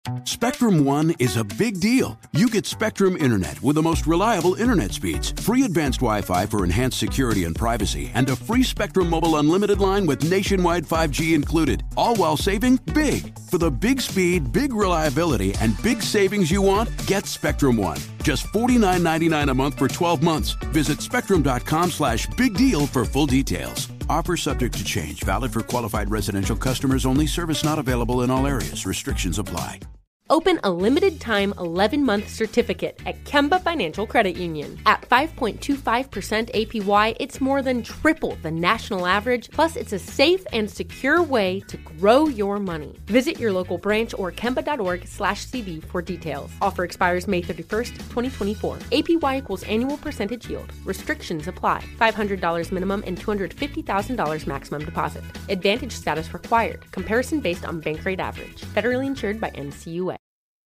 Spectrum One is a big deal. You get Spectrum Internet with the most reliable internet speeds, free advanced Wi-Fi for enhanced security and privacy, and a free Spectrum Mobile Unlimited line with nationwide 5G included, all while saving big. For the big speed, big reliability, and big savings you want, get Spectrum One. Just $49.99 a month for 12 months. Visit spectrum.com/big deal for full details. Offer subject to change. Valid for qualified residential customers only. Service not available in all areas. Restrictions apply. Open a limited-time 11-month certificate at Kemba Financial Credit Union. At 5.25% APY, it's more than triple the national average, plus it's a safe and secure way to grow your money. Visit your local branch or kemba.org/CD for details. Offer expires May 31st, 2024. APY equals annual percentage yield. Restrictions apply. $500 minimum and $250,000 maximum deposit. Advantage status required. Comparison based on bank rate average. Federally insured by NCUA.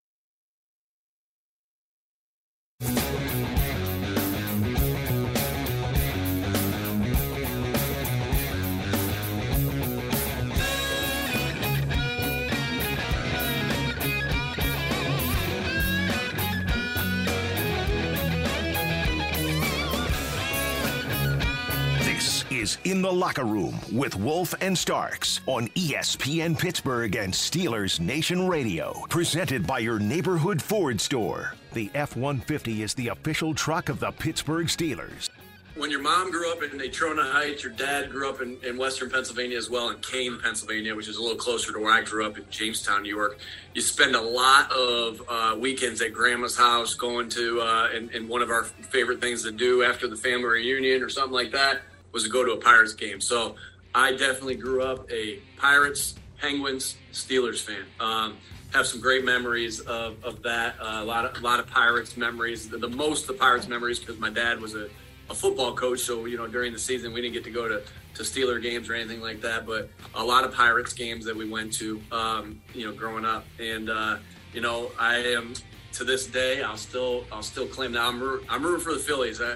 This is In the Locker Room with Wolf and Starks on ESPN Pittsburgh and Steelers Nation Radio. Presented by your neighborhood Ford store. The F-150 is the official truck of the Pittsburgh Steelers. When your mom grew up in Natrona Heights, your dad grew up in western Pennsylvania as well, in Kane, Pennsylvania, which is a little closer to where I grew up in Jamestown, New York. You spend a lot of weekends at Grandma's house going to, and one of our favorite things to do after the family reunion or something like that was to go to a Pirates game. So I definitely grew up a Pirates, Penguins, Steelers fan. Have some great memories of that. A lot of Pirates memories. The most the Pirates memories because my dad was a football coach, so during the season we didn't get to go to Steeler games or anything like that. But a lot of Pirates games that we went to, growing up. And I am to this day I'll still claim that I'm rooting for the Phillies. I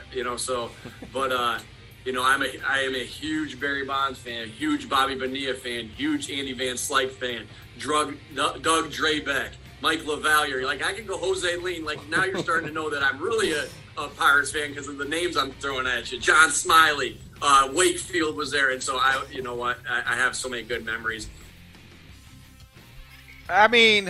am a huge Barry Bonds fan, huge Bobby Bonilla fan, huge Andy Van Slyke fan, Doug Drabeck, Mike LaValliere. Like, I can go Jose Lean. Like, now you're starting to know that I'm really a Pirates fan because of the names I'm throwing at you. John Smiley, Wakefield was there. And so I have so many good memories. I mean,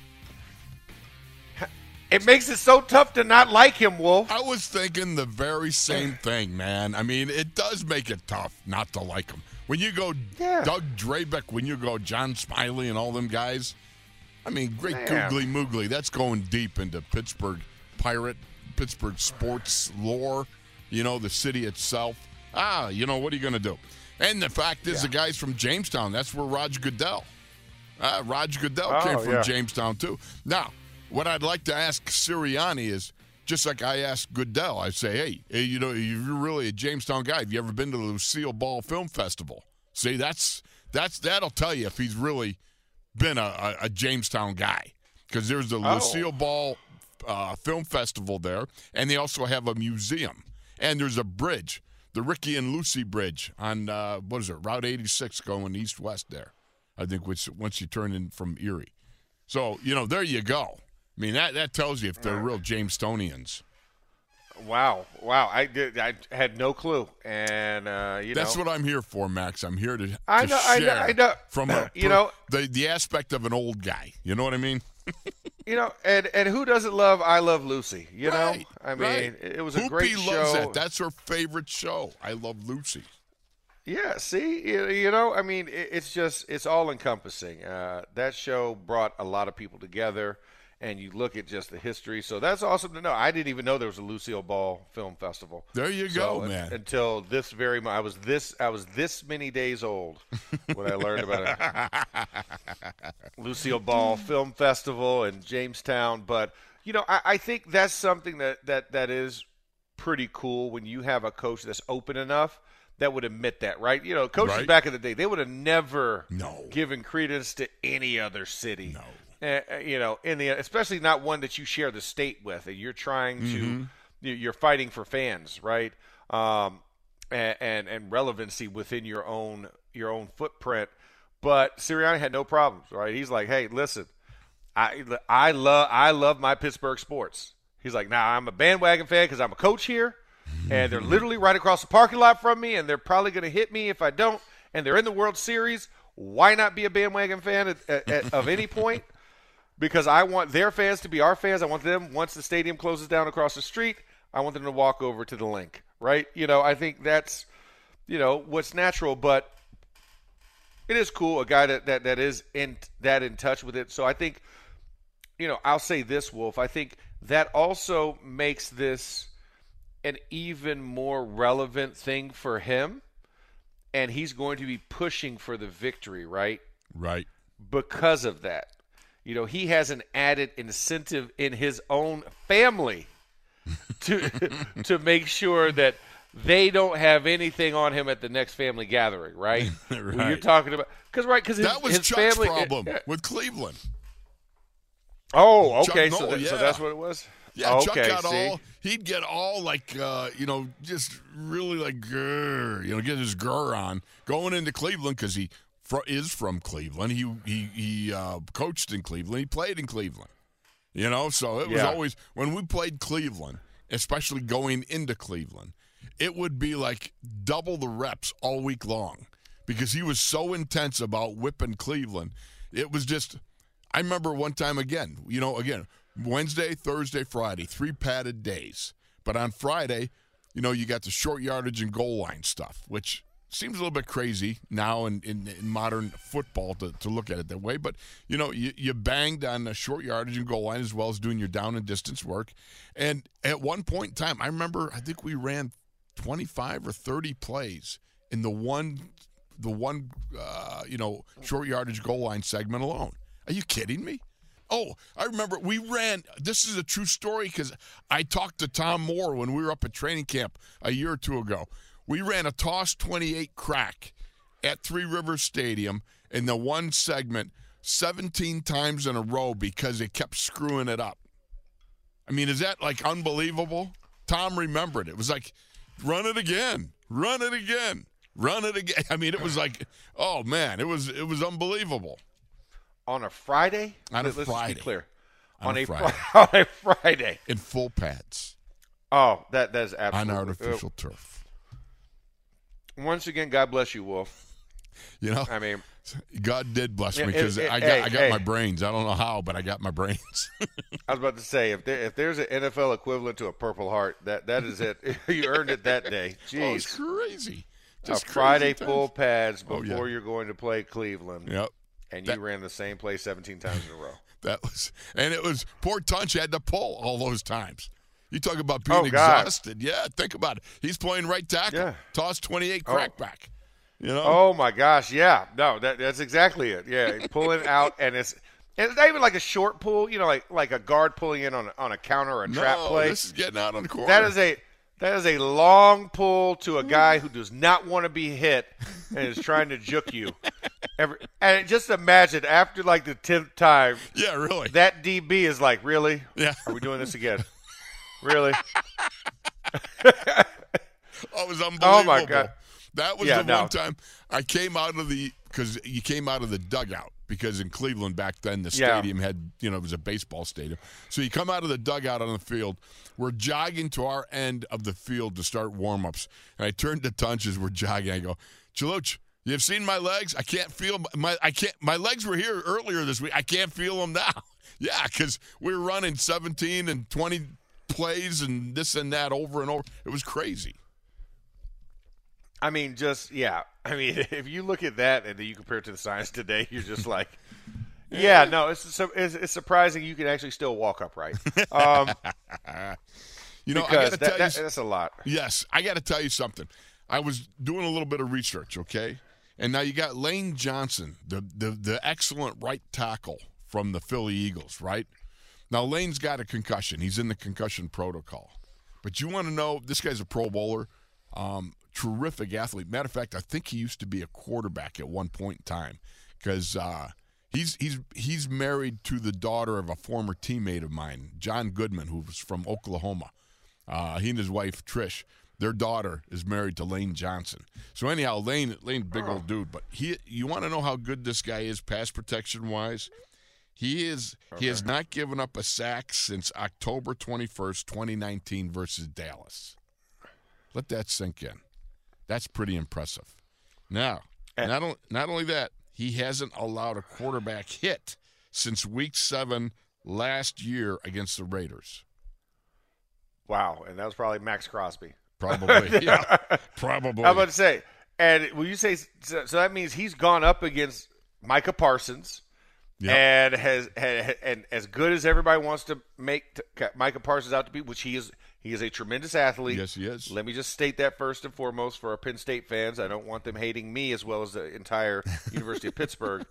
it makes it so tough to not like him, Wolf. I was thinking the very same thing, man. I mean, it does make it tough not to like him. When you go Doug Drabeck, when you go John Smiley and all them guys, I mean, great googly moogly. That's going deep into Pittsburgh sports lore, the city itself. What are you going to do? And the fact is, the guy's from Jamestown. That's where Roger Goodell. Came from Jamestown, too. Now, what I'd like to ask Sirianni is, just like I asked Goodell, I say, hey, you're really a Jamestown guy. Have you ever been to the Lucille Ball Film Festival? See, that'll tell you if he's really been a Jamestown guy, because there's the Lucille Ball Film Festival there, and they also have a museum, and there's a bridge, the Ricky and Lucy Bridge on Route 86 going east-west there, I think, once you turn in from Erie. So there you go. I mean, that tells you if they're real Jamestonians. Wow. I had no clue, and that's what I'm here for, Max. I'm here to share I know. From the aspect of an old guy. You know what I mean? And who doesn't love I Love Lucy? Right, I mean, it was a great show. Loves that. That's her favorite show. I Love Lucy. Yeah, see, I mean, it's all encompassing. That show brought a lot of people together. And you look at just the history. So that's awesome to know. I didn't even know there was a Lucille Ball Film Festival. There you go, man. Until this very I was this many days old when I learned about a Lucille Ball Film Festival in Jamestown. But, I think that's something that is pretty cool when you have a coach that's open enough that would admit that, right? Coaches back in the day, they would have never given credence to any other city. No. Especially not one that you share the state with, and you're trying to, you're fighting for fans, right? And relevancy within your own footprint. But Sirianni had no problems, right? He's like, hey, listen, I love my Pittsburgh sports. He's like, nah, I'm a bandwagon fan because I'm a coach here, and they're literally right across the parking lot from me, and they're probably going to hit me if I don't, and they're in the World Series. Why not be a bandwagon fan of any point? Because I want their fans to be our fans. I want them, once the stadium closes down across the street, I want them to walk over to the link, right? I think that's, what's natural, but it is cool, a guy that is in touch with it. So I think, I'll say this, Wolf. I think that also makes this an even more relevant thing for him, and he's going to be pushing for the victory, right? Right. Because of that. He has an added incentive in his own family to make sure that they don't have anything on him at the next family gathering, right? Right. When you're talking about because that was his Chuck's family problem with Cleveland. Oh, okay, Chuck, so that's what it was. Yeah, oh, Chuck okay, got he'd get all like, just really like, grr, get his grr on going into Cleveland because he is from Cleveland. He coached in Cleveland. He played in Cleveland. So it was always when we played Cleveland, especially going into Cleveland, it would be like double the reps all week long because he was so intense about whipping Cleveland. It was just, I remember one time again, Wednesday, Thursday, Friday, 3 padded days. But on Friday, you got the short yardage and goal line stuff, which seems a little bit crazy now in modern football to look at it that way. But, you banged on the short yardage and goal line as well as doing your down and distance work. And at one point in time, I think we ran 25 or 30 plays in the one short yardage goal line segment alone. Are you kidding me? Oh, I remember we ran – this is a true story because I talked to Tom Moore when we were up at training camp a year or two ago. We ran a toss 28 crack at Three Rivers Stadium in the one segment 17 times in a row because it kept screwing it up. I mean, is that like unbelievable? Tom remembered it. It was like, run it again, run it again, run it again. I mean, it was like, oh, man, it was unbelievable. On a Friday? Let's be clear. On a Friday. In full pads. Oh, that is absolutely. On artificial turf. Once again, God bless you, Wolf. I mean, God did bless me because I got my brains. I don't know how, but I got my brains. I was about to say, if there's an NFL equivalent to a Purple Heart, that is it. You earned it that day. Jeez. Oh, it's crazy. Just Friday crazy full pads before you're going to play Cleveland. Yep. And you ran the same play 17 times in a row. It was poor Tunch had to pull all those times. You talk about being exhausted. Yeah, think about it. He's playing right tackle. Yeah. Toss 28 crackback. Oh my gosh, yeah. No, that's exactly it. Yeah, pulling out and it's not even like a short pull, like a guard pulling in on a counter or a trap play. This is getting out on the corner. That is a long pull to a guy who does not want to be hit and is trying to juke you. And just imagine after like the 10th time. Yeah, really. That DB is like, really? Yeah. Are we doing this again? Really? It was unbelievable. Oh my God. That was one time I came out of because you came out of the dugout because in Cleveland back then the stadium had, it was a baseball stadium. So you come out of the dugout on the field. We're jogging to our end of the field to start warm-ups. And I turned to Tunch as we're jogging. I go, Chaluch, you have seen my legs? I can't feel my legs were here earlier this week. I can't feel them now. Yeah, because we were running 17 and 20 plays and this and that over and over. It was crazy. I mean, if you look at that and then you compare it to the science today, you're just like, it's surprising you can actually still walk upright. I got to tell you, that's a lot. Yes, I got to tell you something. I was doing a little bit of research, okay? And now you got Lane Johnson, the excellent right tackle from the Philly Eagles, right? Now, Lane's got a concussion. He's in the concussion protocol. But you want to know, this guy's a Pro Bowler, terrific athlete. Matter of fact, I think he used to be a quarterback at one point in time because he's married to the daughter of a former teammate of mine, John Goodman, who was from Oklahoma. He and his wife, Trish, their daughter is married to Lane Johnson. So anyhow, Lane, big old dude. But you want to know how good this guy is pass protection-wise? He has not given up a sack since October 21st, 2019 versus Dallas. Let that sink in. That's pretty impressive. Now, not only that, he hasn't allowed a quarterback hit since Week 7 last year against the Raiders. Wow, and that was probably Max Crosby. Probably, yeah, probably. I'm about to say, and when you say so, that means he's gone up against Micah Parsons, and and as good as everybody wants to make Micah Parsons out to be, which he is a tremendous athlete. Yes, he is. Let me just state that first and foremost for our Penn State fans. I don't want them hating me as well as the entire University of Pittsburgh.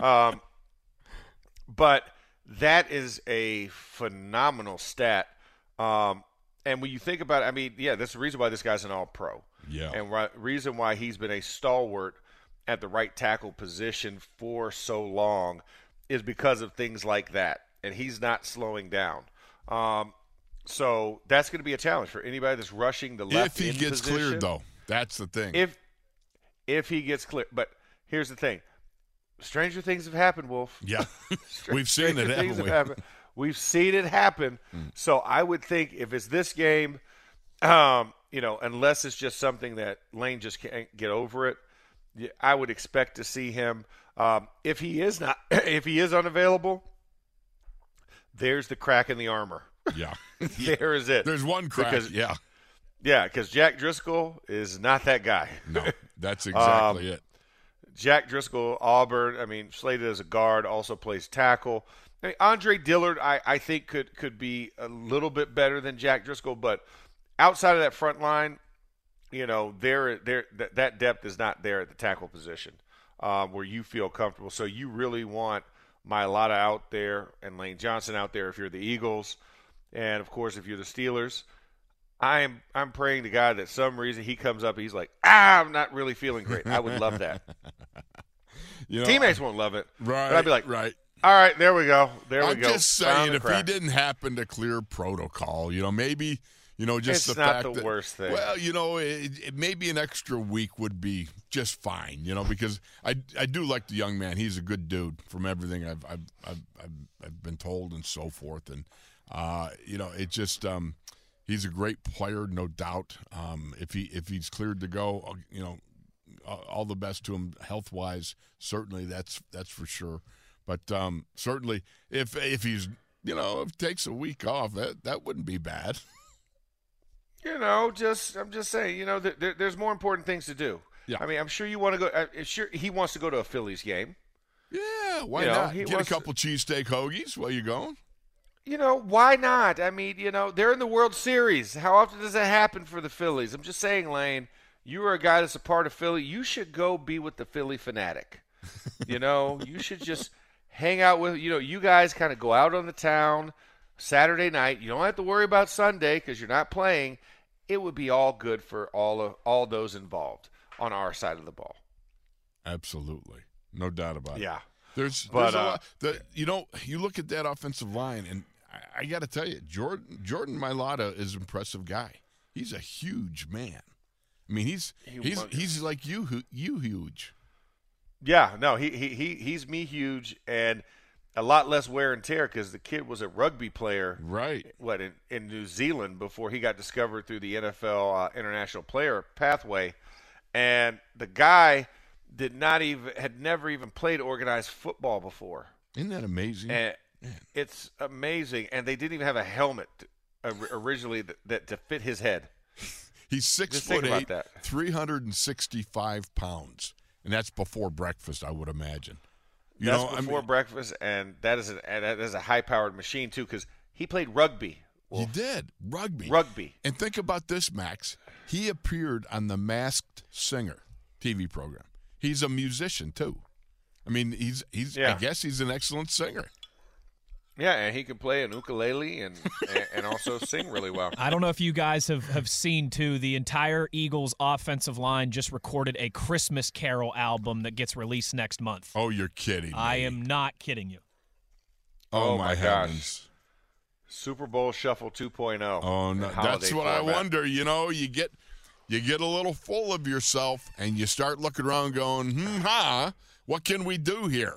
But that is a phenomenal stat. And when you think about it, I mean, that's the reason why this guy's an all-pro. Yeah. And reason why he's been a stalwart at the right tackle position for so long is because of things like that. And he's not slowing down. So that's going to be a challenge for anybody that's rushing the left end. If he gets position. Cleared, though, that's the thing. If he gets cleared. But here's the thing. Stranger things have happened, Wolf. Yeah. We've seen it, haven't we? We've seen it happen. So I would think if it's this game, unless it's just something that Lane just can't get over it, I would expect to see him. If he is unavailable, there's the crack in the armor. Yeah. There is it. There's one crack. Because Jack Driscoll is not that guy. No, that's exactly it. Jack Driscoll, Auburn, slated as a guard, also plays tackle. Andre Dillard, I think could be a little bit better than Jack Driscoll, but outside of that front line, that depth is not there at the tackle position where you feel comfortable. So you really want Mailata out there and Lane Johnson out there if you're the Eagles, and of course if you're the Steelers. I'm praying to God that some reason he comes up and he's like, I'm not really feeling great. I would love that. Teammates won't love it. Right. But I'd be like, right. All right, there we go. I'm just saying, if he didn't happen to clear protocol, maybe, just it's the not fact the worst thing. Well, maybe an extra week would be just fine, because I do like the young man. He's a good dude from everything I've been told and so forth, and it just he's a great player, no doubt. If he's cleared to go, all the best to him health wise. Certainly, that's for sure. But certainly, if he's if he takes a week off, that wouldn't be bad. I'm just saying, there's more important things to do. Yeah. I'm sure you want to go. Sure, he wants to go to a Phillies game. Yeah, why not? Get a couple cheesesteak hoagies while you're going. Why not? They're in the World Series. How often does that happen for the Phillies? I'm just saying, Lane, you are a guy that's a part of Philly. You should go be with the Philly fanatic. You should just hang out with, you guys kind of go out on the town Saturday night. You don't have to worry about Sunday because you're not playing. It would be all good for all those involved on our side of the ball. Absolutely. No doubt about it. Yeah. There's a lot. You look at that offensive line, and I got to tell you, Jordan Mailata is an impressive guy. He's a huge man. He's like you huge. Yeah, no, he's me huge, and a lot less wear and tear because the kid was a rugby player, right? In New Zealand before he got discovered through the NFL international player pathway, and the guy had never even played organized football before. Isn't that amazing? And it's amazing, and they didn't even have a helmet originally that to fit his head. He's 6'8", 365 pounds. And that's before breakfast, I would imagine. That's before breakfast, and that is a high-powered machine, too, because he played rugby. He did. Rugby. And think about this, Max. He appeared on the Masked Singer TV program. He's a musician, too. I guess he's an excellent singer. Yeah, and he can play an ukulele and also sing really well. I don't know if you guys have seen, too, the entire Eagles offensive line just recorded a Christmas Carol album that gets released next month. Oh, you're kidding me. I am not kidding you. Oh my heavens. Gosh. Super Bowl Shuffle 2.0. Oh, no. That's what I wonder. You get a little full of yourself, and you start looking around going, what can we do here?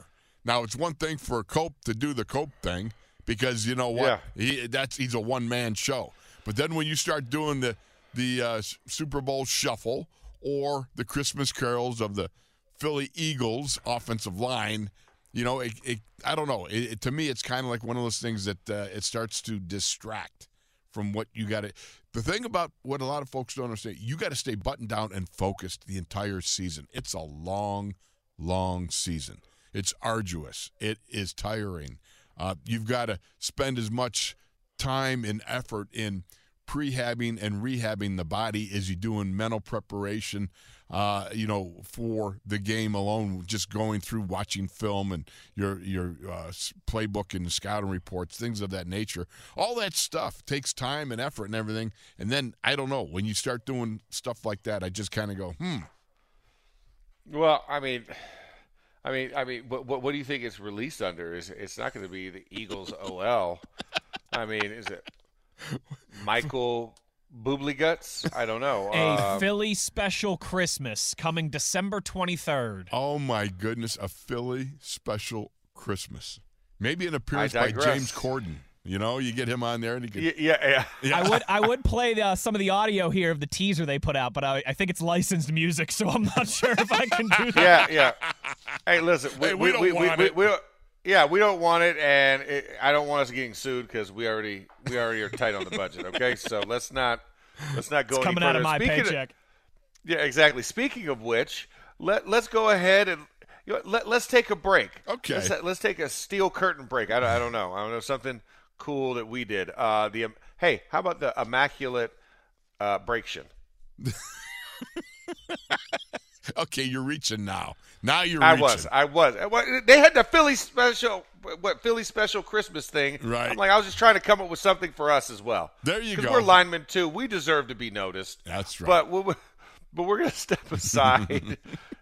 Now, it's one thing for Cope to do the Cope thing because you know what? Yeah. He's a one-man show. But then when you start doing the Super Bowl shuffle or the Christmas carols of the Philly Eagles offensive line, you know, I don't know. To me, it's kind of like one of those things that it starts to distract from what you got to. The thing about what a lot of folks don't understand, you got to stay buttoned down and focused the entire season. It's a long, long season. It's arduous. It is tiring. You've got to spend as much time and effort in prehabbing and rehabbing the body as you do in mental preparation, for the game alone, just going through watching film and your playbook and scouting reports, things of that nature. All that stuff takes time and effort and everything. And then, I don't know, when you start doing stuff like that, I just kind of go, Well, I mean, what do you think it's released under? It's not going to be the Eagles OL. I mean, is it Michael Bubliguts? I don't know. A Philly special Christmas coming December 23rd. Oh, my goodness. A Philly special Christmas. Maybe an appearance by James Corden. You know, you get him on there and he can. Yeah. I would play some of the audio here of the teaser they put out, but I think it's licensed music, so I'm not sure if I can do that. Yeah. Hey, listen, we don't want it. We don't want it, and I don't want us getting sued because we already are tight on the budget. Okay, so let's not go it's any coming further. out of my paycheck. Yeah, exactly. Speaking of which, let's go ahead and let's take a break. Okay, let's take a steel curtain break. I don't know. I don't know something cool that we did. Hey, how about the immaculate breakshin? Okay, you're reaching now. Now you're reaching. I was. They had the Philly special Christmas thing. Right. I'm like, I was just trying to come up with something for us as well. There you go. Because we're linemen too. We deserve to be noticed. That's right. But we're going to step aside.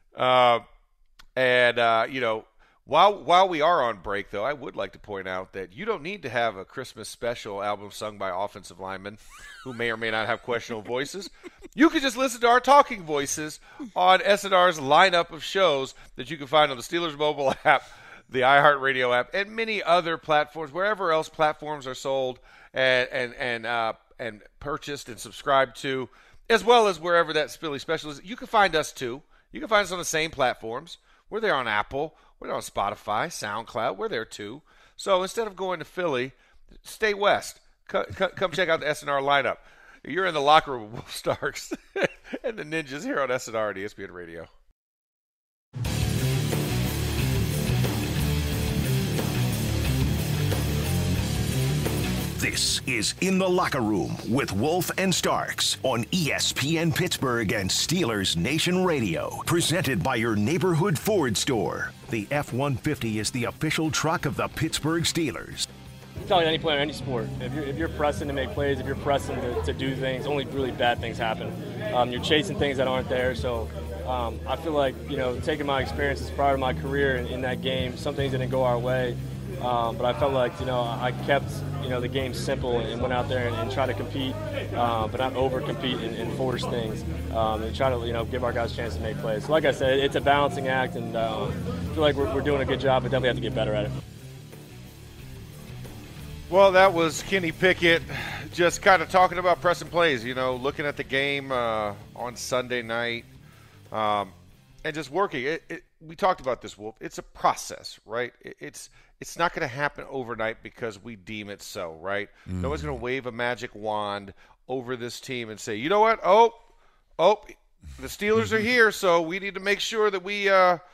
While we are on break, though, I would like to point out that you don't need to have a Christmas special album sung by offensive linemen who may or may not have questionable voices. You can just listen to our talking voices on SNR's lineup of shows that you can find on the Steelers mobile app, the iHeartRadio app, and many other platforms, wherever else platforms are sold and purchased and subscribed to, as well as wherever that Philly special is. You can find us, too. You can find us on the same platforms. We're there on Apple. We're there on Spotify, SoundCloud. We're there, too. So instead of going to Philly, stay west. Come check out the SNR lineup. You're in the locker room with Wolf Starks and the Ninjas here on SNR and ESPN Radio. This is In the Locker Room with Wolf and Starks on ESPN Pittsburgh and Steelers Nation Radio. Presented by your neighborhood Ford store. The F-150 is the official truck of the Pittsburgh Steelers. I'm telling any player, any sport, if you're pressing to make plays, if you're pressing to do things, only really bad things happen. You're chasing things that aren't there. So I feel like, taking my experiences prior to my career in that game, some things didn't go our way. But I felt like, I kept, the game simple and went out there and tried to compete, but not over-compete and force things, and try to, give our guys a chance to make plays. So like I said, it's a balancing act, and I feel like we're doing a good job, but definitely have to get better at it. Well, that was Kenny Pickett just kind of talking about pressing plays, looking at the game on Sunday night and just working. We talked about this, Wolf. It's a process, right? It's not going to happen overnight because we deem it so, right? Mm-hmm. No one's going to wave a magic wand over this team and say, you know what? Oh, the Steelers are here, so we need to make sure that we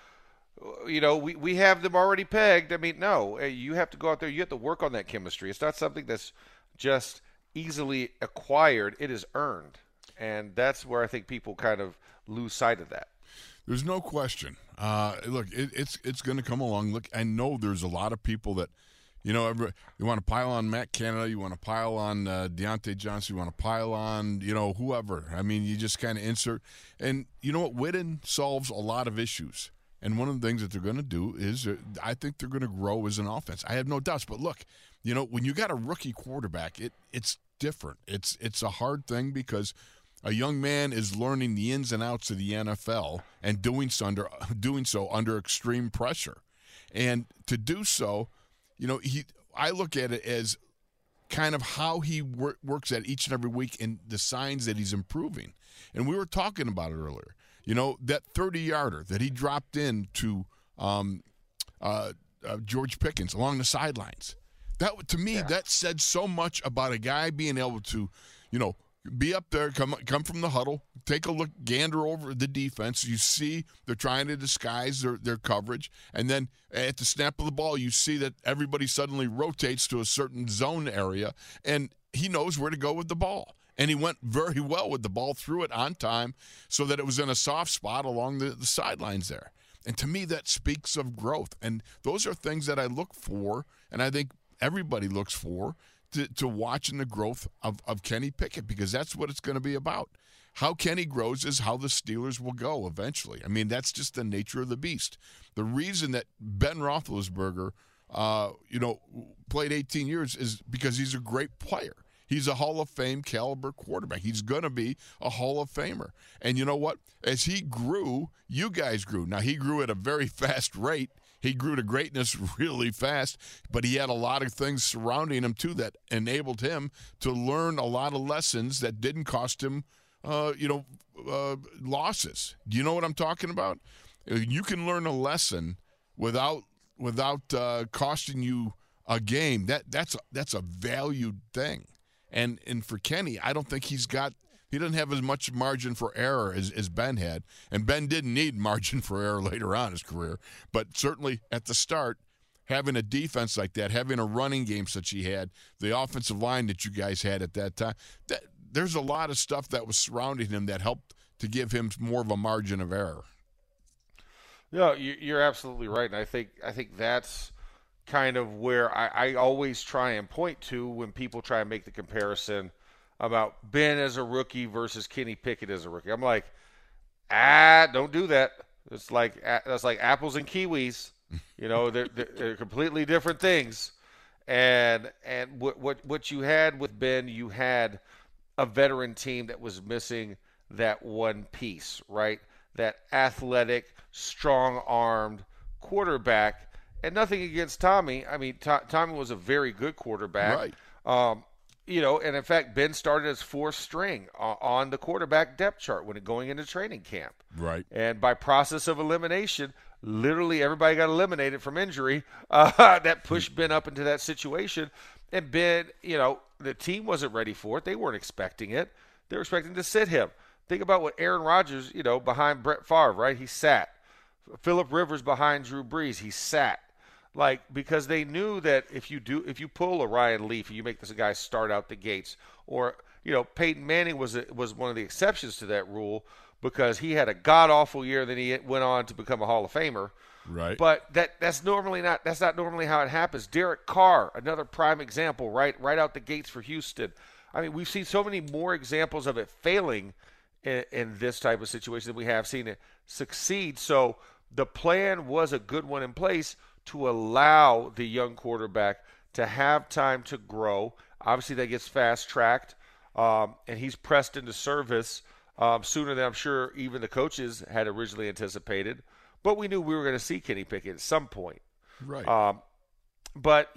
have them already pegged. I mean, no, you have to go out there. You have to work on that chemistry. It's not something that's just easily acquired. It is earned, and that's where I think people kind of lose sight of that. There's no question. Look, it's going to come along. Look, I know there's a lot of people that, you want to pile on Matt Canada, you want to pile on Deontay Johnson, you want to pile on, whoever. I mean, you just kind of insert. And you know what? Witten solves a lot of issues. And one of the things that they're going to do is I think they're going to grow as an offense. I have no doubts. But look, when you got a rookie quarterback, it's different. It's a hard thing because a young man is learning the ins and outs of the NFL and doing so under extreme pressure. And to do so, I look at it as kind of how he works at each and every week and the signs that he's improving. And we were talking about it earlier. That 30-yarder that he dropped in to George Pickens along the sidelines. That, to me, that said so much about a guy being able to, be up there, come from the huddle, take a look, gander over the defense. You see they're trying to disguise their coverage. And then at the snap of the ball, you see that everybody suddenly rotates to a certain zone area, and he knows where to go with the ball. And he went very well with the ball, threw it on time so that it was in a soft spot along the sidelines there. And to me, that speaks of growth. And those are things that I look for, and I think everybody looks for, to watching the growth of Kenny Pickett, because that's what it's going to be about. How Kenny grows is how the Steelers will go eventually. I mean, that's just the nature of the beast. The reason that Ben Roethlisberger, played 18 years is because he's a great player. He's a Hall of Fame caliber quarterback. He's going to be a Hall of Famer. And you know what? As he grew, you guys grew. Now, he grew at a very fast rate. He grew to greatness really fast, but he had a lot of things surrounding him, too, that enabled him to learn a lot of lessons that didn't cost him, losses. Do you know what I'm talking about? You can learn a lesson without costing you a game. That's a valued thing. And for Kenny, I don't think he doesn't have as much margin for error as Ben had. And Ben didn't need margin for error later on in his career. But certainly at the start, having a defense like that, having a running game such he had, the offensive line that you guys had at that time, there's a lot of stuff that was surrounding him that helped to give him more of a margin of error. No, you're absolutely right. And I think that's kind of where I always try and point to when people try and make the comparison about Ben as a rookie versus Kenny Pickett as a rookie. I'm like, don't do that. That's like apples and kiwis. They're completely different things. And what you had with Ben, you had a veteran team that was missing that one piece, right? That athletic, strong-armed quarterback. And nothing against Tommy. I mean, Tommy was a very good quarterback. Right. And in fact, Ben started as fourth string on the quarterback depth chart when going into training camp. Right. And by process of elimination, literally everybody got eliminated from injury. That pushed Ben up into that situation. And Ben, the team wasn't ready for it. They weren't expecting it. They were expecting to sit him. Think about what Aaron Rodgers, behind Brett Favre, right? He sat. Phillip Rivers behind Drew Brees, he sat. Because they knew that if you pull a Ryan Leaf and you make this guy start out the gates, or Peyton Manning was one of the exceptions to that rule because he had a god awful year, then he went on to become a Hall of Famer. Right. But that's not normally how it happens. Derek Carr, another prime example, right out the gates for Houston. I mean, we've seen so many more examples of it failing in this type of situation than we have seen it succeed. So the plan was a good one in place to allow the young quarterback to have time to grow. Obviously, that gets fast-tracked, and he's pressed into service sooner than I'm sure even the coaches had originally anticipated. But we knew we were going to see Kenny Pickett at some point. Right. But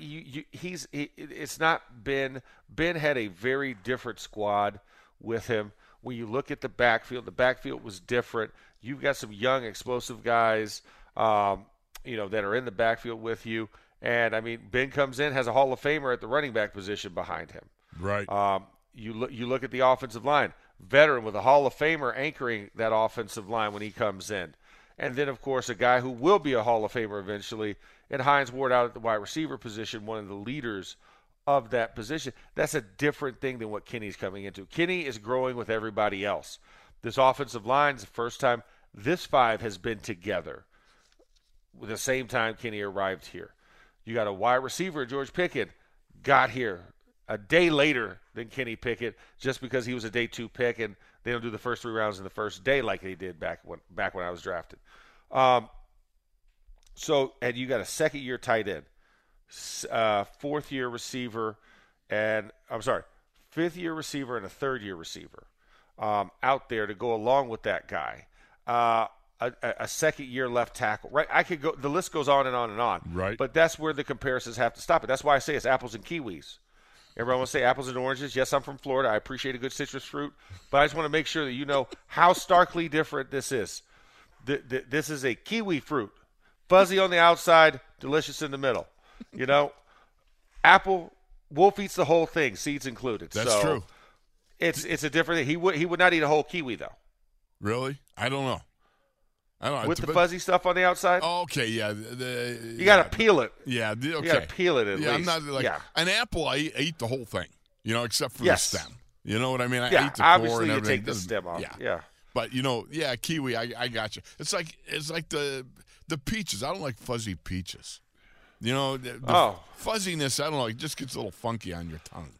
it's not been – Ben had a very different squad with him. When you look at the backfield was different. You've got some young, explosive guys that are in the backfield with you. And, I mean, Ben comes in, has a Hall of Famer at the running back position behind him. Right. You look at the offensive line, veteran with a Hall of Famer anchoring that offensive line when he comes in. And then, of course, a guy who will be a Hall of Famer eventually, and Hines Ward out at the wide receiver position, one of the leaders of that position. That's a different thing than what Kenny's coming into. Kenny is growing with everybody else. This offensive line is the first time this five has been together with the same time Kenny arrived here. You got a wide receiver, George Pickett, got here a day later than Kenny Pickett just because he was a day 2 pick and they don't do the first 3 rounds in the first day like they did back when I was drafted. And you got a second-year tight end, fourth-year receiver, fifth-year receiver and a third-year receiver out there to go along with that guy. a second-year left tackle, right? I could go. The list goes on and on and on. Right. But that's where the comparisons have to stop. It. That's why I say it's apples and kiwis. Everyone will say apples and oranges. Yes, I'm from Florida. I appreciate a good citrus fruit, but I just want to make sure that you know how starkly different this is. This is a kiwi fruit, fuzzy on the outside, delicious in the middle. You know, apple. Wolf eats the whole thing, seeds included. That's true. It's a different thing. He would not eat a whole kiwi though. Really? I don't know. With the fuzzy stuff on the outside? Oh, okay, yeah. You got to peel it. Yeah, okay. You got to peel it at least. I'm not like an apple. I eat the whole thing, except for yes. the stem. You know what I mean? I eat the obviously core and you everything. take the stem off. Yeah. But kiwi. I got you. It's like the peaches. I don't like fuzzy peaches. The fuzziness. I don't know. It just gets a little funky on your tongue.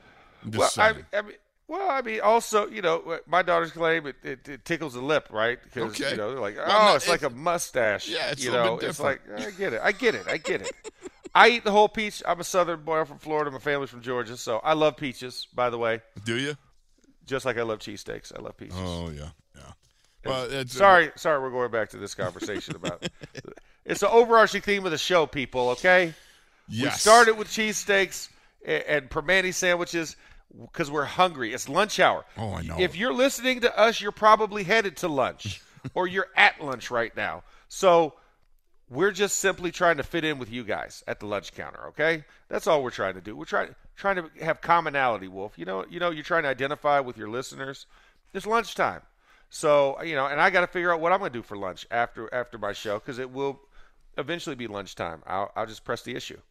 I mean, also, my daughters claim it tickles the lip, right? Because, they're like, it's like a mustache. Yeah, it's a little bit different. It's like, I get it. I eat the whole peach. I'm a Southern boy. I'm from Florida. My family's from Georgia. So I love peaches, by the way. Do you? Just like I love cheesesteaks. I love peaches. Oh, yeah. Well, sorry, we're going back to this conversation about it's the overarching theme of the show, people, okay? Yes. We started with cheesesteaks and permane sandwiches because we're hungry. It's lunch hour. Oh, I know. If you're listening to us, you're probably headed to lunch or you're at lunch right now. So we're just simply trying to fit in with you guys at the lunch counter, okay? That's all we're trying to do. We're trying to have commonality, Wolf. You're trying to identify with your listeners. It's lunchtime. So, and I got to figure out what I'm going to do for lunch after my show because it will eventually be lunchtime. I'll just press the issue.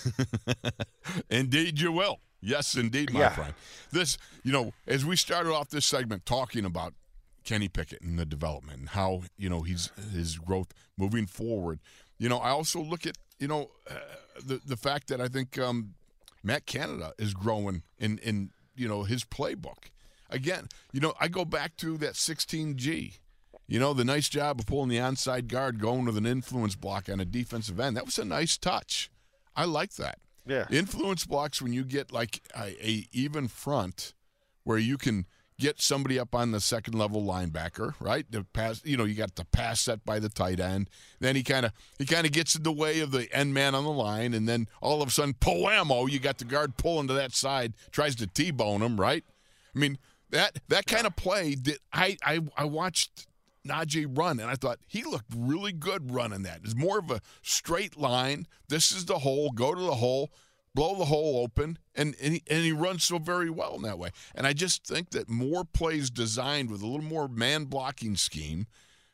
Indeed you will. Yes, indeed, my friend. This, as we started off this segment talking about Kenny Pickett and the development and how, his growth moving forward, I also look at, the fact that I think Matt Canada is growing in his playbook. Again, I go back to that 16G. The nice job of pulling the onside guard, going with an influence block on a defensive end. That was a nice touch. I like that. Yeah. Influence blocks when you get like a even front where you can get somebody up on the second level linebacker, right? The pass, you got the pass set by the tight end. Then he kind of gets in the way of the end man on the line, and then all of a sudden, poamo, you got the guard pulling to that side, tries to T-bone him, right? I mean, that kind of play that I watched Najee run, and I thought he looked really good running that. It's more of a straight line. This is the hole. Go to the hole, blow the hole open, and he runs so very well in that way. And I just think that more plays designed with a little more man-blocking scheme,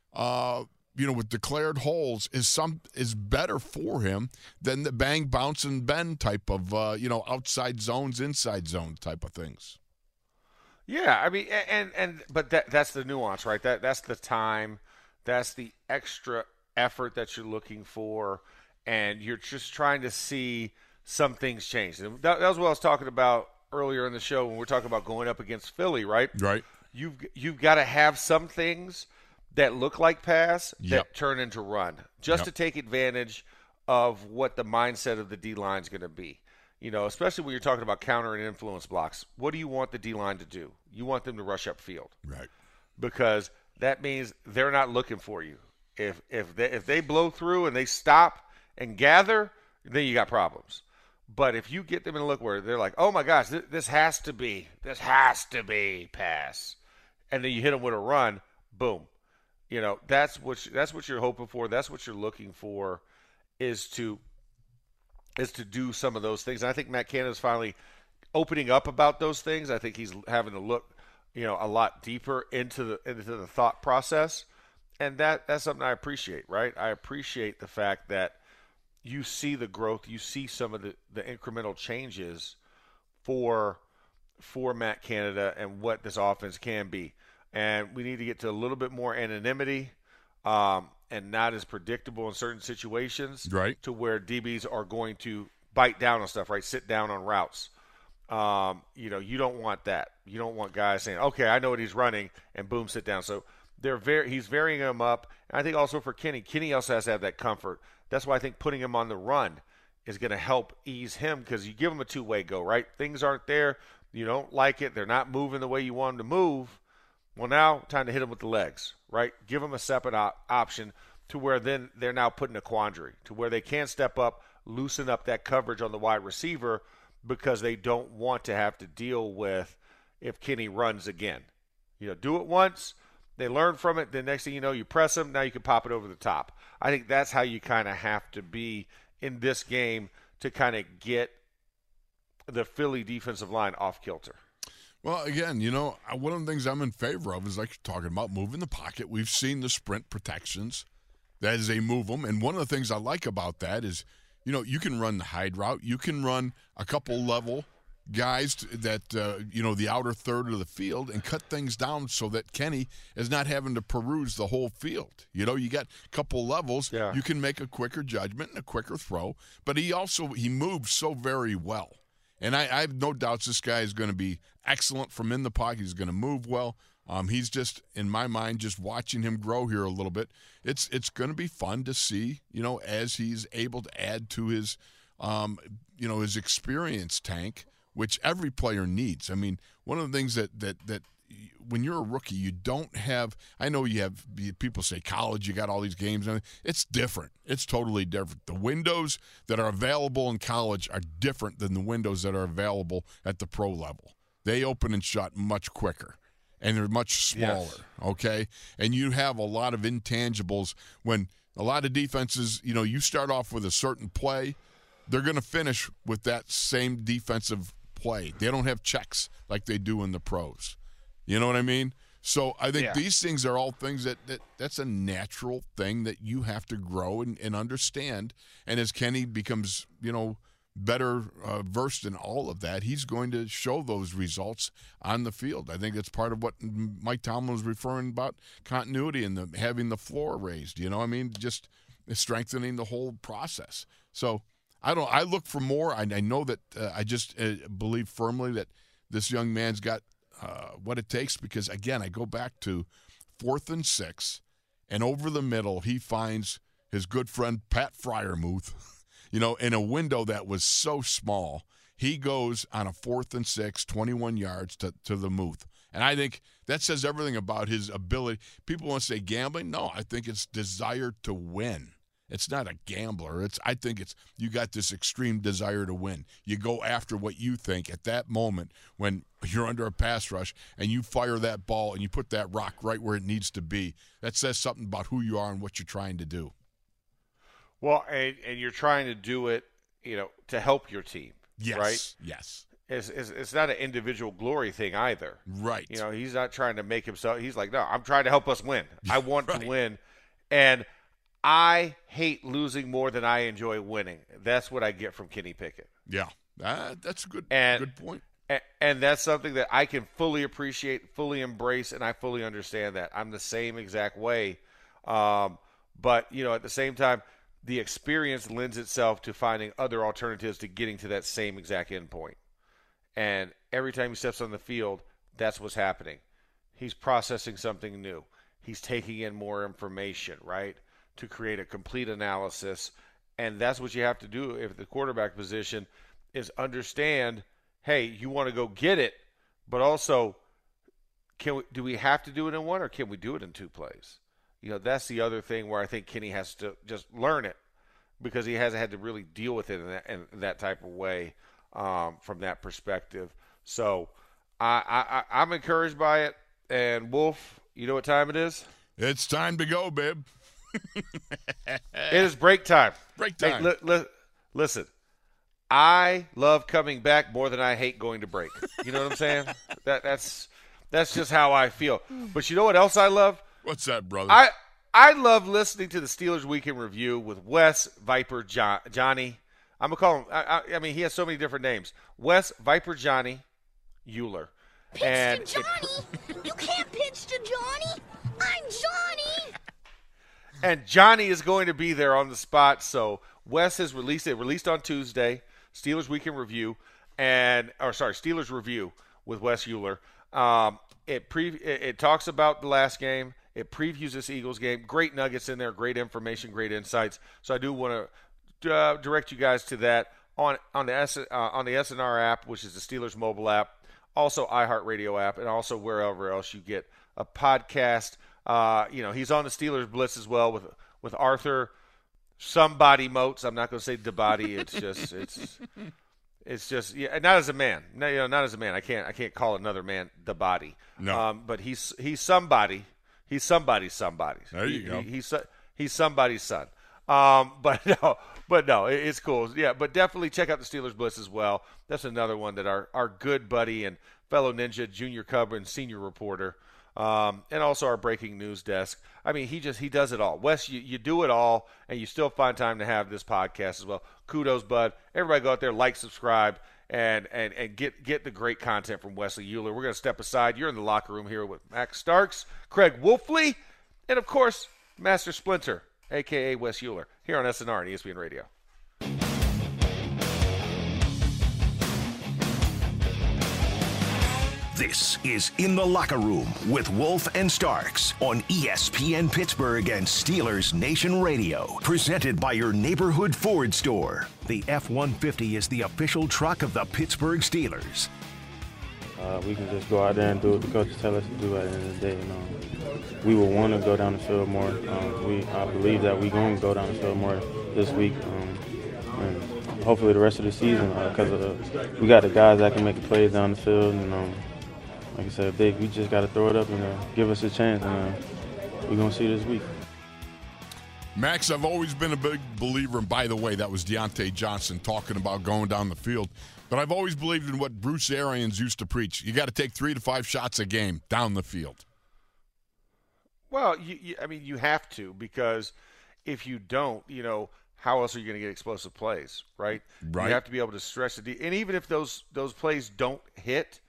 with declared holes is better for him than the bang, bounce, and bend type of, outside zones, inside zones type of things. Yeah, I mean, but that's the nuance, right? That's the time, that's the extra effort that you're looking for, and you're just trying to see some things change. And that was what I was talking about earlier in the show when we're talking about going up against Philly, right? Right. You've got to have some things that look like pass that turn into run, just to take advantage of what the mindset of the D-line is going to be. Especially when you're talking about counter and influence blocks, what do you want the D-line to do? You want them to rush upfield. Right. Because that means they're not looking for you. If they blow through and they stop and gather, then you got problems. But if you get them in a look where they're like, oh, my gosh, this has to be pass, and then you hit them with a run, boom. That's what you're hoping for. That's what you're looking for is to do some of those things. And I think Matt Canada's finally opening up about those things. I think he's having to look, a lot deeper into the thought process. And that's something I appreciate, right? I appreciate the fact that you see the growth, you see some of the incremental changes for Matt Canada and what this offense can be. And we need to get to a little bit more anonymity and not as predictable in certain situations, right? To where DBs are going to bite down on stuff, right? Sit down on routes. You don't want that. You don't want guys saying, okay, I know what he's running, and boom, sit down. So he's varying them up. And I think also for Kenny also has to have that comfort. That's why I think putting him on the run is going to help ease him because you give him a two-way go, right? Things aren't there. You don't like it. They're not moving the way you want them to move. Well, now time to hit them with the legs, right? Give them a separate option to where then they're now put in a quandary to where they can't step up, loosen up that coverage on the wide receiver because they don't want to have to deal with if Kenny runs again. Do it once, they learn from it, the next thing you know, you press them, now you can pop it over the top. I think that's how you kind of have to be in this game to kind of get the Philly defensive line off kilter. Well, again, one of the things I'm in favor of is like you're talking about moving the pocket. We've seen the sprint protections. That is, they move them. And one of the things I like about that is, you can run the hide route. You can run a couple level guys that, the outer third of the field and cut things down so that Kenny is not having to peruse the whole field. You got a couple levels. Yeah. You can make a quicker judgment and a quicker throw. But he moves so very well. And I have no doubts this guy is going to be excellent from in the pocket. He's going to move well. He's just, in my mind, just watching him grow here a little bit. It's going to be fun to see, as he's able to add to his, his experience tank, which every player needs. I mean, one of the things that when you're a rookie, you don't have – I know you have – people say college, you got all these games. It's different. It's totally different. The windows that are available in college are different than the windows that are available at the pro level. They open and shut much quicker, and they're much smaller, okay? And you have a lot of intangibles when a lot of defenses, you start off with a certain play, they're going to finish with that same defensive play. They don't have checks like they do in the pros. You know what I mean? So I think these things are all things that's a natural thing that you have to grow and understand. And as Kenny becomes, better versed in all of that, he's going to show those results on the field. I think that's part of what Mike Tomlin was referring about, continuity and having the floor raised. Just strengthening the whole process. So I look for more. I know that I just believe firmly that this young man's got what it takes because, again, I go back to 4th and 6, and over the middle he finds his good friend Pat Freiermuth, in a window that was so small. He goes on a 4th and 6, 21 yards to the Muth. And I think that says everything about his ability. People want to say gambling. No, I think it's desire to win. It's not a gambler. I think you got this extreme desire to win. You go after what you think at that moment when you're under a pass rush and you fire that ball and you put that rock right where it needs to be. That says something about who you are and what you're trying to do. Well, and you're trying to do it, to help your team. Yes. Right? Yes. It's not an individual glory thing either. Right. He's not trying to make himself. He's like, no, I'm trying to help us win. I want to win. And I hate losing more than I enjoy winning. That's what I get from Kenny Pickett. Yeah, that's a good point. And that's something that I can fully appreciate, fully embrace, and I fully understand that. I'm the same exact way. But, at the same time, the experience lends itself to finding other alternatives to getting to that same exact endpoint. And every time he steps on the field, that's what's happening. He's processing something new. He's taking in more information, right, to create a complete analysis. And that's what you have to do if the quarterback position is understand, hey, you want to go get it, but also do we have to do it in one or can we do it in 2 plays? That's the other thing where I think Kenny has to just learn it because he hasn't had to really deal with it in that type of way from that perspective. So I'm encouraged by it. And, Wolf, you know what time it is? It's time to go, babe. It is break time. Break time. Hey, listen, I love coming back more than I hate going to break. You know what I'm saying? That's just how I feel. But you know what else I love? What's that, brother? I love listening to the Steelers Weekend Review with Wes Viper Johnny. I'm going to call him – I mean, he has so many different names. Wes Viper Johnny Euler. Pitch to Johnny? You can't pitch to Johnny. I'm Johnny. And Johnny is going to be there on the spot. So Wes has released on Tuesday, Steelers Weekend Review, Steelers Review with Wes Euler. It talks about the last game. It previews this Eagles game. Great nuggets in there, great information, great insights. So I do want to direct you guys to that on the SNR app, which is the Steelers mobile app, also iHeartRadio app, and also wherever else you get a podcast. He's on the Steelers Blitz as well with Arthur somebody Moats. I'm not going to say Dabadi. It's just not as a man. No, not as a man. I can't call another man Dabadi. No. But he's somebody. He's somebody's somebody. There you go. He's somebody's son. But no, it's cool. Yeah, but definitely check out the Steelers Blitz as well. That's another one that our good buddy and fellow Ninja, Junior Cub, and senior reporter, and also our breaking news desk. I mean, he does it all. Wes, you do it all, and you still find time to have this podcast as well. Kudos, bud. Everybody go out there, like, subscribe, and get the great content from Wesley Euler. We're going to step aside. You're in the locker room here with Max Starks, Craig Wolfley, and, of course, Master Splinter, a.k.a. Wes Euler, here on SNR and ESPN Radio. This is In the Locker Room with Wolf and Starks on ESPN Pittsburgh and Steelers Nation Radio. Presented by your neighborhood Ford store. The F-150 is the official truck of the Pittsburgh Steelers. We can just go out there and do what the coaches tell us to do at the end of the day. We will want to go down the field more. I believe that we're going to go down the field more this week. And hopefully the rest of the season, because we got the guys that can make the plays down the field. And like I said, we just got to throw it up and give us a chance. And we're going to see this week. Max, I've always been a big believer, and by the way, that was Deontay Johnson talking about going down the field. But I've always believed in what Bruce Arians used to preach. You got to take 3 to 5 shots a game down the field. Well, you have to, because if you don't, how else are you going to get explosive plays, right? Right. You have to be able to stretch the and even if those plays don't hit,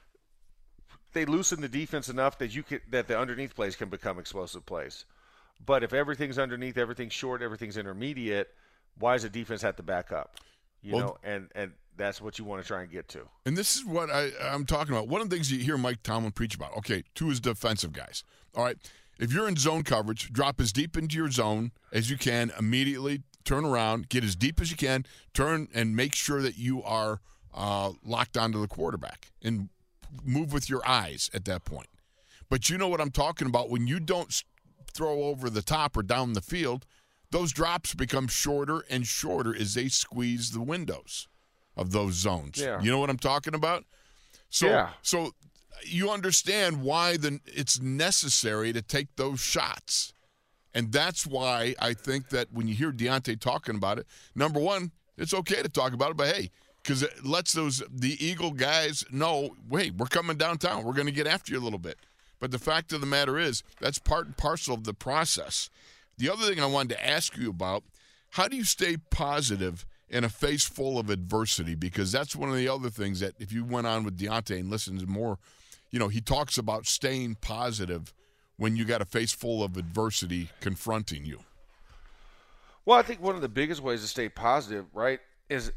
they loosen the defense enough that the underneath plays can become explosive plays. But if everything's underneath, everything's short, everything's intermediate, why does the defense have to back up? And that's what you want to try and get to. And this is what I'm talking about. One of the things you hear Mike Tomlin preach about, okay, to his defensive guys. All right, if you're in zone coverage, drop as deep into your zone as you can, immediately turn around, get as deep as you can, turn and make sure that you are locked onto the quarterback and move with your eyes at that point. But you know what I'm talking about. When you don't throw over the top or down the field, those drops become shorter and shorter as they squeeze the windows of those zones. Yeah. You know what I'm talking about? So you understand why it's necessary to take those shots. And that's why I think that when you hear Deontay talking about it, number one, it's okay to talk about it, but hey, because it lets the Eagle guys know, wait, we're coming downtown. We're going to get after you a little bit. But the fact of the matter is, that's part and parcel of the process. The other thing I wanted to ask you about, how do you stay positive in a face full of adversity? Because that's one of the other things that if you went on with Deontay and listened to more, he talks about staying positive when you got a face full of adversity confronting you. Well, I think one of the biggest ways to stay positive, right, is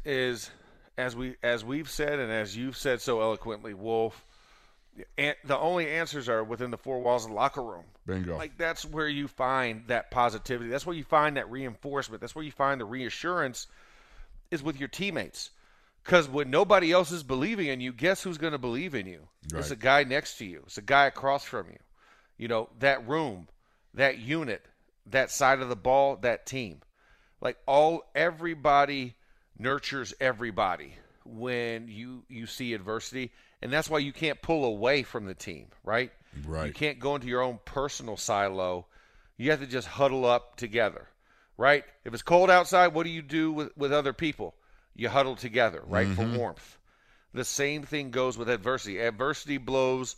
as we've said and as you've said so eloquently, Wolf, and the only answers are within the 4 walls of the locker room. Bingo. Like, that's where you find that positivity. That's where you find that reinforcement. That's where you find the reassurance is with your teammates. Because when nobody else is believing in you, guess who's going to believe in you? Right. It's a guy next to you. It's a guy across from you. That room, that unit, that side of the ball, that team. Like, everybody nurtures everybody when you see adversity. And that's why you can't pull away from the team, right? Right. You can't go into your own personal silo. You have to just huddle up together, right? If it's cold outside, what do you do with other people? You huddle together, right, for warmth. The same thing goes with adversity. Adversity blows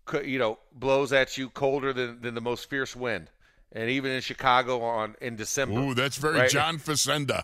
at you colder than the most fierce wind. And even in Chicago in December. Ooh, that's very right? John Facenda.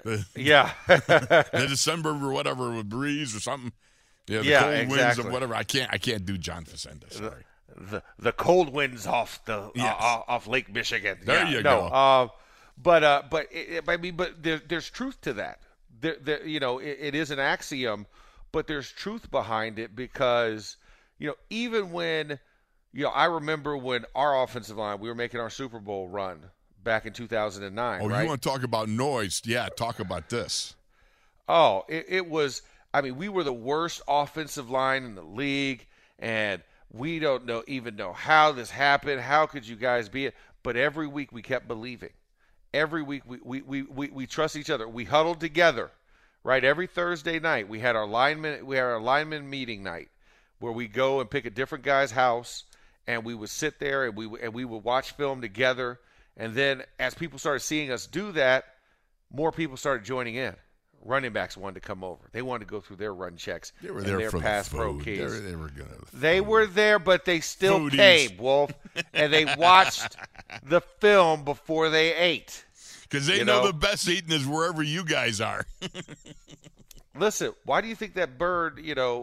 The December or whatever with breeze or something. Yeah, the cold exactly. winds of whatever. I can't do John Facenda. Sorry. The cold winds off off Lake Michigan. There you go. But there's truth to that. It is an axiom, but there's truth behind it because even when I remember when our offensive line, we were making our Super Bowl run back in 2009. Oh, right? You want to talk about noise? Yeah, talk about this. Oh, it was. I mean, we were the worst offensive line in the league, and we don't even know how this happened. How could you guys be it? But every week we kept believing. Every week we trust each other. We huddled together, right? Every Thursday night we had our lineman meeting night where we go and pick a different guy's house, and we would sit there and we would watch film together. And then as people started seeing us do that, more people started joining in. Running backs wanted to come over. They wanted to go through their run checks. They were there their for pass the pro food. keys. They were there, but they still Foodies. came, Wolf, and they watched the film before they ate. Because they know the best eating is wherever you guys are. Listen, why do you think that bird,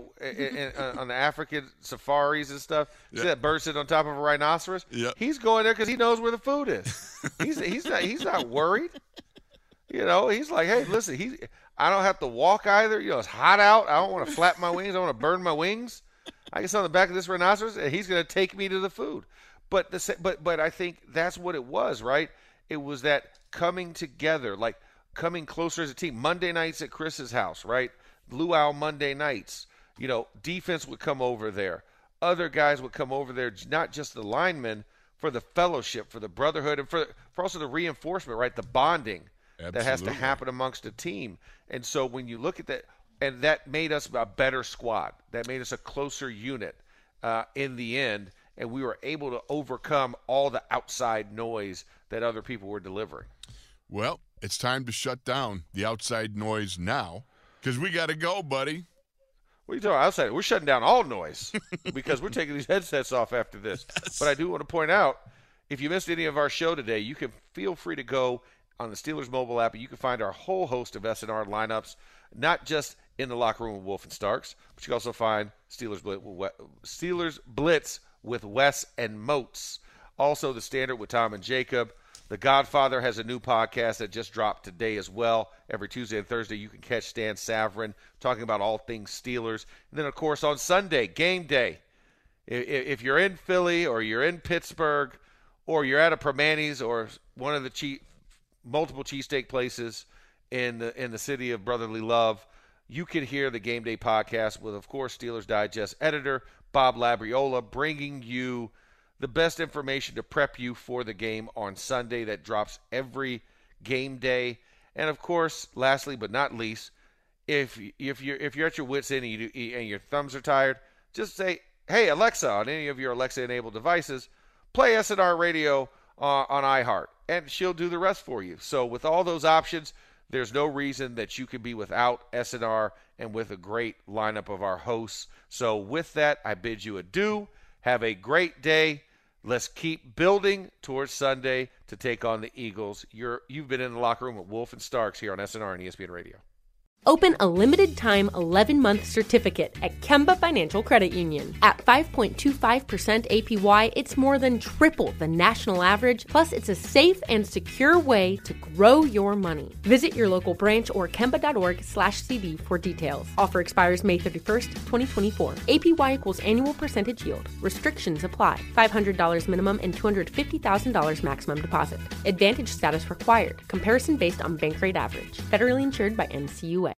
on the African safaris and stuff, see that bird sitting on top of a rhinoceros? Yep. He's going there because he knows where the food is. He's not worried. He's like, hey, listen, I don't have to walk either. It's hot out. I don't want to flap my wings. I want to burn my wings. I can sit on the back of this rhinoceros, and he's going to take me to the food. But I think that's what it was, right? It was that coming together, like coming closer as a team. Monday nights at Chris's house, right? Luau Monday nights. Defense would come over there. Other guys would come over there, not just the linemen, for the fellowship, for the brotherhood, and for also the reinforcement, right? The bonding. Absolutely. That has to happen amongst a team. And so when you look at that, and that made us a better squad. That made us a closer unit in the end, and we were able to overcome all the outside noise that other people were delivering. Well, it's time to shut down the outside noise now because we got to go, buddy. What are you talking about outside? We're shutting down all noise because we're taking these headsets off after this. Yes. But I do want to point out, if you missed any of our show today, you can feel free to go on the Steelers mobile app, and you can find our whole host of SNR lineups, not just in the locker room with Wolf and Starks, but you can also find Steelers Blitz with Wes and Moats. Also, The Standard with Tom and Jacob. The Godfather has a new podcast that just dropped today as well. Every Tuesday and Thursday, you can catch Stan Savran talking about all things Steelers. And then, of course, on Sunday, game day. If you're in Philly or you're in Pittsburgh or you're at a Permanis or one of the multiple cheesesteak places in the city of brotherly love, you can hear the Game Day podcast with, of course, Steelers Digest editor Bob Labriola bringing you the best information to prep you for the game on Sunday that drops every game day. And, of course, lastly but not least, if you're at your wits' end and your thumbs are tired, just say, hey, Alexa, on any of your Alexa-enabled devices, play SNR Radio on iHeart, and she'll do the rest for you. So with all those options, there's no reason that you could be without SNR and with a great lineup of our hosts. So with that, I bid you adieu. Have a great day. Let's keep building towards Sunday to take on the Eagles. You've been in the locker room with Wolf and Starks here on SNR and ESPN Radio. Open a limited-time 11-month certificate at Kemba Financial Credit Union. At 5.25% APY, it's more than triple the national average, plus it's a safe and secure way to grow your money. Visit your local branch or kemba.org/CD for details. Offer expires May 31st, 2024. APY equals annual percentage yield. Restrictions apply. $500 minimum and $250,000 maximum deposit. Advantage status required. Comparison based on bank rate average. Federally insured by NCUA.